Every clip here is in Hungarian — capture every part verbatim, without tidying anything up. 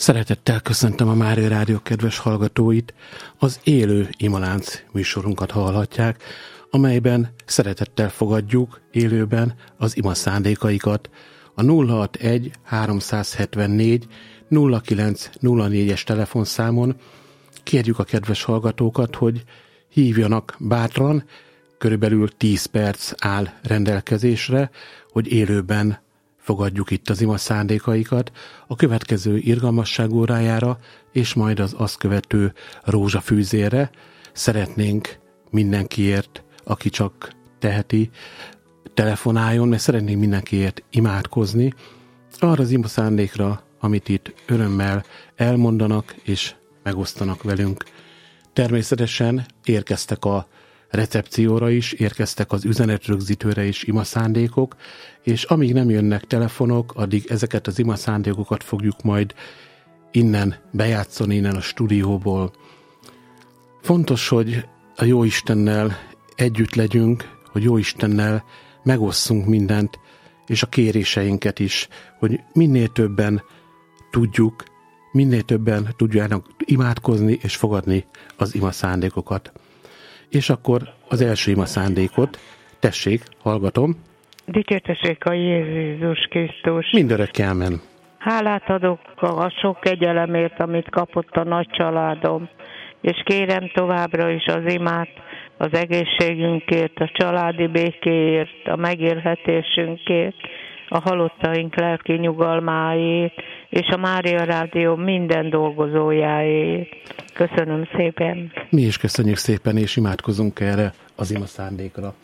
Szeretettel köszöntöm a Mária Rádió kedves hallgatóit. Az élő Imalánc műsorunkat hallhatják, amelyben szeretettel fogadjuk élőben az ima szándékaikat. A nulla hatvanegy háromszázhetvennégy nulla kilenc nulla négyes telefonszámon kérjük a kedves hallgatókat, hogy hívjanak bátran, körülbelül tíz perc áll rendelkezésre, hogy élőben fogadjuk itt az ima szándékaikat a következő irgalmasság órájára, és majd az azt követő rózsafűzérre. Szeretnénk mindenkiért, aki csak teheti, telefonáljon, mert szeretnénk mindenkiért imádkozni arra az ima szándékra, amit itt örömmel elmondanak és megosztanak velünk. Természetesen érkeztek a recepcióra is, érkeztek az üzenetrögzítőre is ima szándékok, és amíg nem jönnek telefonok, addig ezeket az ima szándékokat fogjuk majd innen bejátszani, innen a stúdióból. Fontos, hogy a Jóistennel együtt legyünk, hogy Jóistennel megosszunk mindent, és a kéréseinket is, hogy minél többen tudjuk, minél többen tudjanak imádkozni és fogadni az ima szándékokat. És akkor az első ima szándékot, tessék, hallgatom. Dicsértessék a Jézus Krisztus. Mindörökké ámen. Hálát adok a sok kegyelemért, amit kapott a nagy családom, és kérem továbbra is az imát az egészségünkért, a családi békéért, a megélhetésünkért, a halottaink lelki nyugalmáért, és a Mária Rádió minden dolgozójáért. Köszönöm szépen. Mi is köszönjük szépen, és imádkozunk erre az ima szándékra.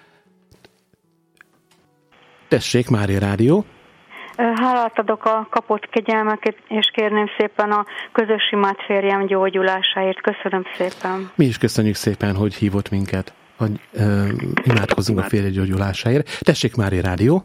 Tessék, Mária Rádió. Hálát adok a kapott kegyelmeket, és kérném szépen a közös imát férjem gyógyulásáért. Köszönöm szépen. Mi is köszönjük szépen, hogy hívott minket, hogy uh, imádkozunk a férje gyógyulásáért. Tessék, Mária Rádió.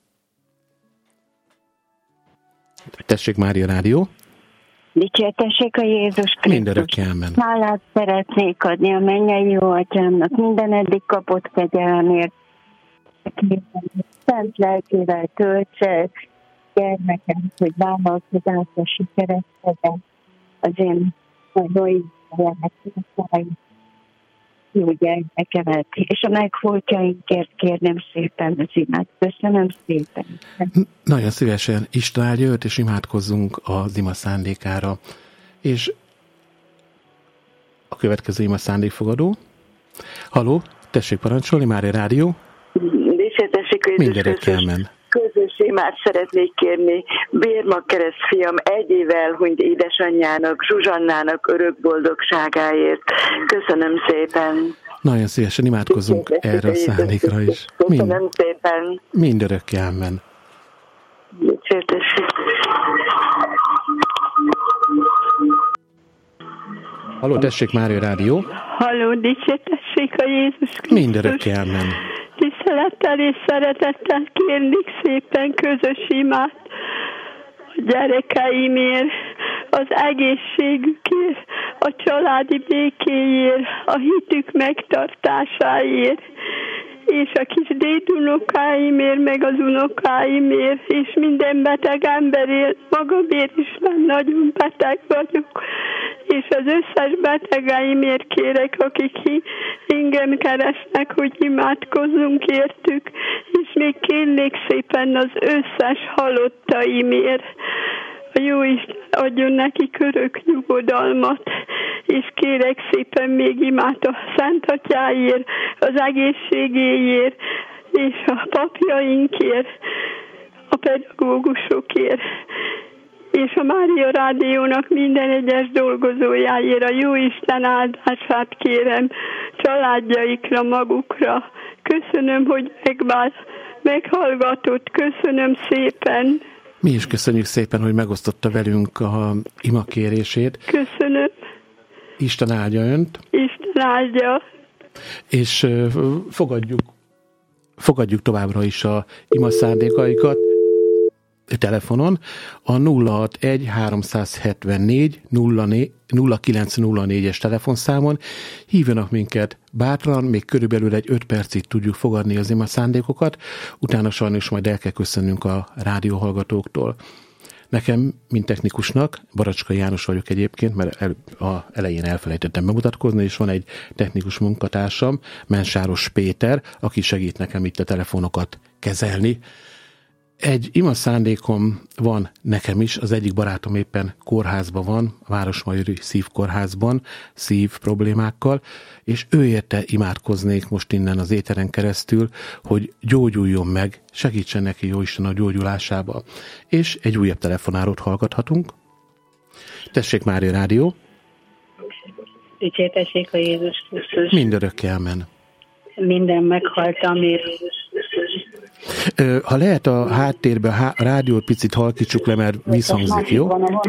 Tessék, Mária Rádió. Dicsértessék a Jézus Krisztus. Mindörökké ámen. Hálát szeretnék adni a mennyei jó atyámnak minden eddig kapott kegyelemért. Szent lelkével töltse gyermekem, hogy vállalkozásra sikeres legyen az én nagyon jó gyermekemet. És a megfoltjainkért kérnem szépen az imát. Köszönöm szépen. Nagyon szívesen Isten áldja őt, és imádkozzunk az ima szándékára. És a következő ima szándékfogadó. Haló, tessék parancsolni, Mária Rádió. Dicsértessék a Jézus Krisztus. Közös imát szeretnék kérni Bérma keresztfiam egy év elhunyt édesanyjának, Zsuzsannának örök boldogságáért. Köszönöm szépen. Nagyon szívesen imádkozunk erre a szándékra is. Köszönöm Mind, szépen. Mindörökké ámen. Dicsértessék. Halló, tessék, Mária Rádió. Halló, dicsértessék a Jézus Krisztus. Mindörökké ámen. Tisztelettel és szeretettel kérnék szépen közös imát a gyerekeimért, az egészségükért, a családi békéért, a hitük megtartásáért, és a kis dédunokáimért, meg az unokáimért, és minden beteg emberért, magamért is már nagyon beteg vagyok, és az összes betegeimért kérek, akik engem keresnek, hogy imádkozzunk értük, és még kérnék szépen az összes halottaimért. A Jóisten adjon neki örök nyugodalmat, és kérek szépen még imát a Szent Atyáért, az egészségéért, és a papjainkért, a pedagógusokért, és a Mária Rádiónak minden egyes dolgozójáért a Jóisten áldását kérem családjaikra, magukra. Köszönöm, hogy megbár, meghallgatott. Köszönöm szépen. Mi is köszönjük szépen, hogy megosztotta velünk a ima kérését. Köszönöm. Isten áldja önt. Isten áldja. És fogadjuk, fogadjuk továbbra is a ima szándékaikat telefonon a nulla hatvanegy háromszázhetvennégy nulla kilenc nulla négyes telefonszámon. Hívjanak minket bátran, még körülbelül egy öt percig tudjuk fogadni az ima szándékokat, utána sajnos majd el kell köszönnünk a rádióhallgatóktól. Nekem, mint technikusnak, Baracskai János vagyok egyébként, mert el, a elején elfelejtettem bemutatkozni, és van egy technikus munkatársam, Mensáros Péter, aki segít nekem itt a telefonokat kezelni. Egy ima szándékom van nekem is, az egyik barátom éppen kórházban van, a Városmajori Szívkórházban, szív problémákkal, és ő érte imádkoznék most innen az éteren keresztül, hogy gyógyuljon meg, segítsen neki Jóisten a gyógyulásába. És egy újabb telefonálót hallgathatunk. Tessék, Mária Rádió! Dicsértessék a Jézus Krisztus! Mindörökké amen! Minden meghalt, amír. Ha lehet a háttérben a rádiót picit halkítsuk le, mert visszhangzik, jó?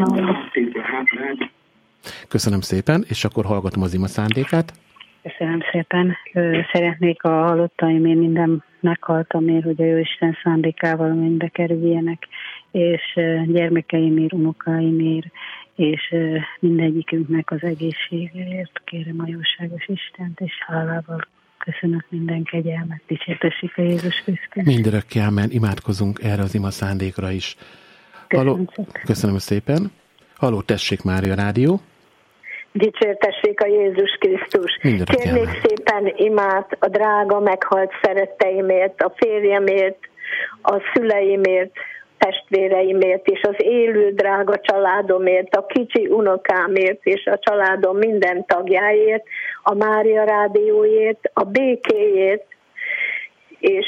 Köszönöm szépen, és akkor hallgatom az ima szándékát. Köszönöm szépen. Szeretnék a halottaimért minden meghaltamért, hogy a Jóisten szándékával mindbe kerüljenek, és gyermekeimért, unokáimért, és mindegyikünknek az egészségéért kérem a jóságos Istent, és hálával köszönök minden kegyelmet, dicsértessék a Jézus Krisztus. Mindörökké amen, imádkozunk erre az ima szándékra is. Halló, köszönöm szépen. Köszönöm szépen. Halló, tessék, Mária Rádió. Dicsértessék a Jézus Krisztus. Mindörökké Kérnék amen. szépen imát a drága meghalt szeretteimért, a férjemért, a szüleimért, testvéreimért, és az élő drága családomért, a kicsi unokámért, és a családom minden tagjáért, a Mária Rádióért, a békéért, és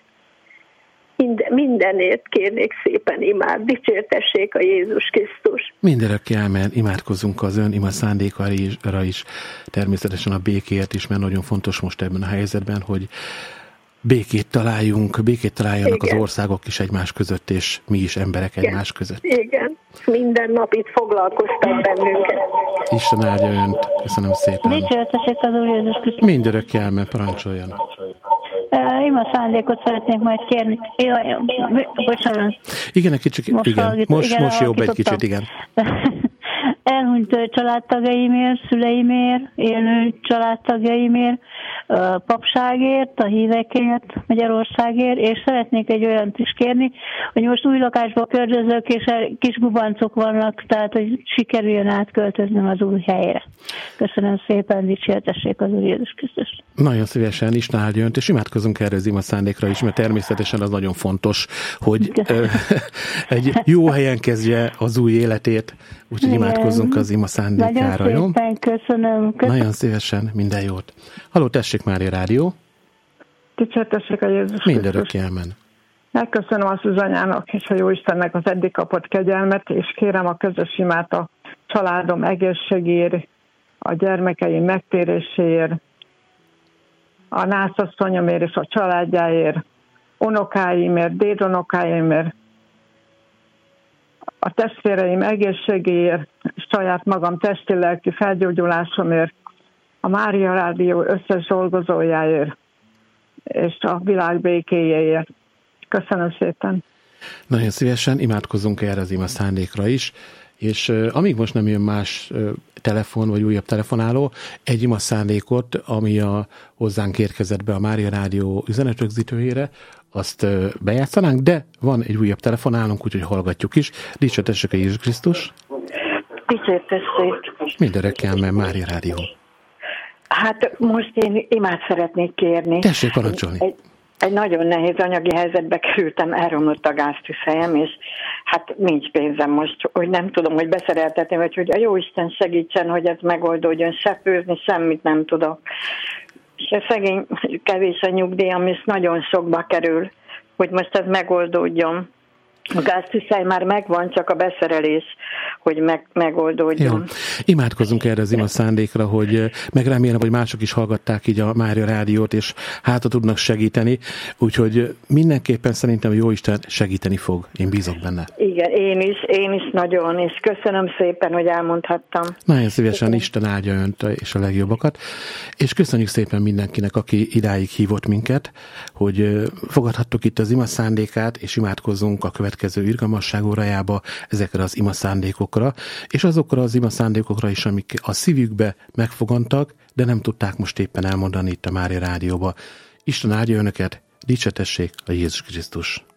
mindenért kérnék szépen imád. Dicsértessék a Jézus Krisztus. Mindörökké amen, imádkozzunk az ön ima szándékára is, természetesen a békéért is, mert nagyon fontos most ebben a helyzetben, hogy békét találjunk, békét találjanak Igen. az országok is egymás között, és mi is emberek Igen. egymás között. Igen, minden nap itt foglalkoztat bennünket. Isten áldja önt, köszönöm szépen. Dicsértessék az Úr Jézus Krisztus. Mindörökké amen, parancsoljon. Uh, ima szándékot szeretnék majd kérni. Jaj, bocsánat. Igen, egy kicsit, most igen. Hallgít, most, igen, most jobb egy kicsit, igen. Elhunyt családtagjaimért, szüleimért, élő családtagjaimért, a papságért, a hívekért, Magyarországért, és szeretnék egy olyant is kérni, hogy most új lakásba költözök, és kis gubancok vannak, tehát hogy sikerüljön átköltöznem az új helyre. Köszönöm szépen, dicsértessék az Úr Jézus Krisztus. Nagyon szívesen, Isten áldja önt, és imádkozunk erre az ima szándékra is, mert természetesen az nagyon fontos, hogy egy jó helyen kezdje az új életét, úgyhogy imádkozzunk az ima szándékára, jó? Nagyon szépen, köszönöm. köszönöm. Nagyon szívesen, minden jót. Halló, tessék, Mária Rádió. Dicsértessék a Jézus Krisztus. Mindörökké amen. Megköszönöm a Szűzanyának és a Jóistennek az eddig kapott kegyelmet, és kérem a közös imát a családom egészségéért, a gyermekeim megtéréséért, a nászasszonyomért és a családjáért, unokáimért, dédunokáimért, a testvéreim egészségéért, saját magam testi-lelki felgyógyulásomért, a Mária Rádió összes dolgozójáért, és a világ békéjéért. Köszönöm szépen. Nagyon szívesen imádkozunk erre az ima szándékra is, és uh, amíg most nem jön más uh, telefon, vagy újabb telefonáló, egy ima szándékot, ami a hozzánk érkezett be a Mária Rádió üzenetrögzítőjére, azt uh, bejátszanánk, de van egy újabb telefonálónk, úgyhogy hallgatjuk is. Dicsértessék a Jézus Krisztus. Dicsértessék. Mindörökké amen, Mária Rádió. Hát most én imát szeretnék kérni. Tessék parancsolni. Egy, egy nagyon nehéz anyagi helyzetbe kerültem, elromlott a gáztűzhelyem, és hát nincs pénzem most, hogy nem tudom, hogy beszereltetni, vagy hogy a Jóisten segítsen, hogy ez megoldódjon, se főzni, semmit nem tudok. És a szegény kevés a nyugdíjam, és nagyon sokba kerül, hogy most ez megoldódjon. A gáztűzhely már megvan, csak a beszerelés, hogy meg, megoldódjon. Jó. Imádkozzunk erre az ima szándékra, hogy megremélem, hogy mások is hallgatták így a Mária Rádiót, és hátra tudnak segíteni, úgyhogy mindenképpen szerintem Jóisten segíteni fog. Én bízok benne. Igen, én is, én is nagyon, és köszönöm szépen, hogy elmondhattam. Nagyon szívesen, Isten áldja önt és a legjobbakat, és köszönjük szépen mindenkinek, aki idáig hívott minket, hogy fogadhattuk itt az ima szándékát, és imádkozzunk a következő következő irgalmasság órájába ezekre az ima szándékokra, és azokra az ima szándékokra is, amik a szívükbe megfogantak, de nem tudták most éppen elmondani itt a Mária Rádióba. Isten áldja önöket, dicsértessék a Jézus Krisztus!